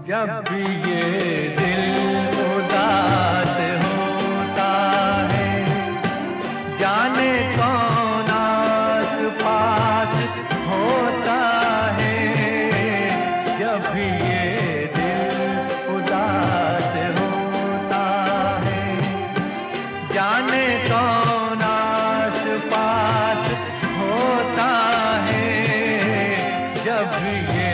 जब भी ये दिल उदास होता है, जाने कौन आस पास होता है। जब भी ये दिल उदास होता है, जाने कौन आस पास होता है। जब भी ये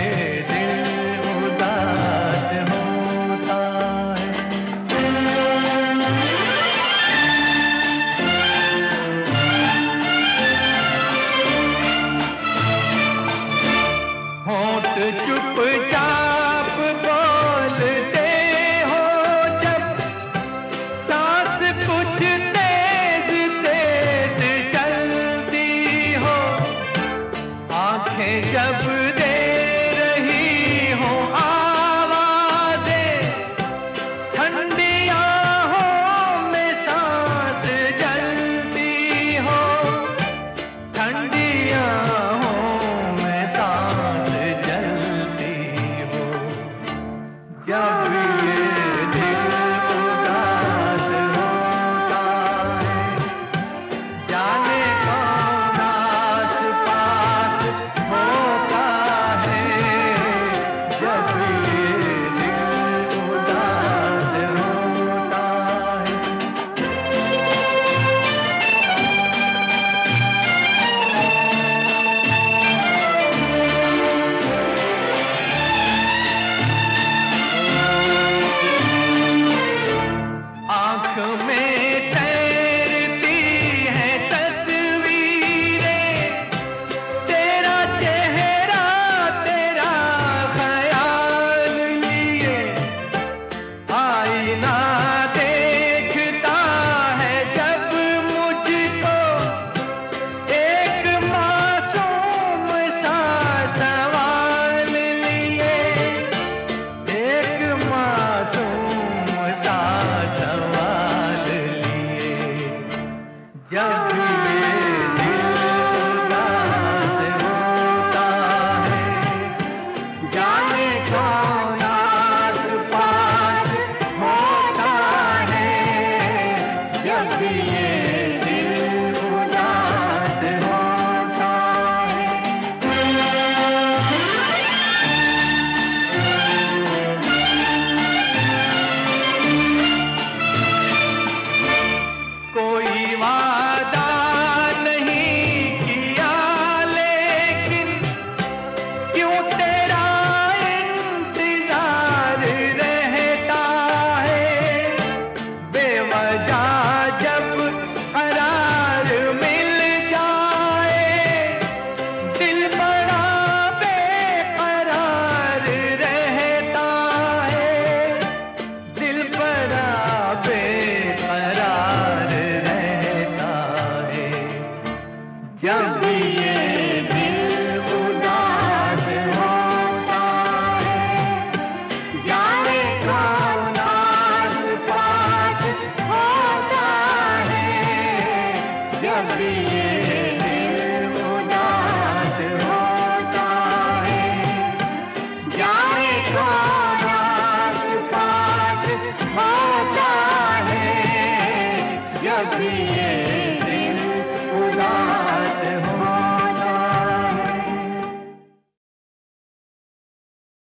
चुपचाप बोलते हो जब, सांस कुछ तेज तेज चलती हो, आंखें जब दे रही हो आवाज़ें, ठंडी आहों में सांस जलती हो, ठंडी आहों में सांस जब ये दिल उदास होता है, जाने कौन आस पास होता है। जब ये दिल उदास होता है। आँख में तैरती है तस्वीरें, तेरा चेहरा तेरा ख्याल लिए, आईना देखता है जब मुझको, एक मासूम सा सवाल लिए, एक मासूम सा सवाल लिए। जब ये दिल उदास होता है, जाने कौन आस पास होता है। जब ये दिल उदास होता है। कोई वादा नहीं किया लेकिन क्यों तेरा इंतजार रहता है। बेवजह जब करार मिल जाए, दिल बड़ा बेकरार रहता है, दिल बड़ा बेकरार रहता है। जब ये दिल उदास होता है, जाने कौन आस पास होता है। जब ये दिल उदास होता है, जाने कौन आस पास होता है। जब ये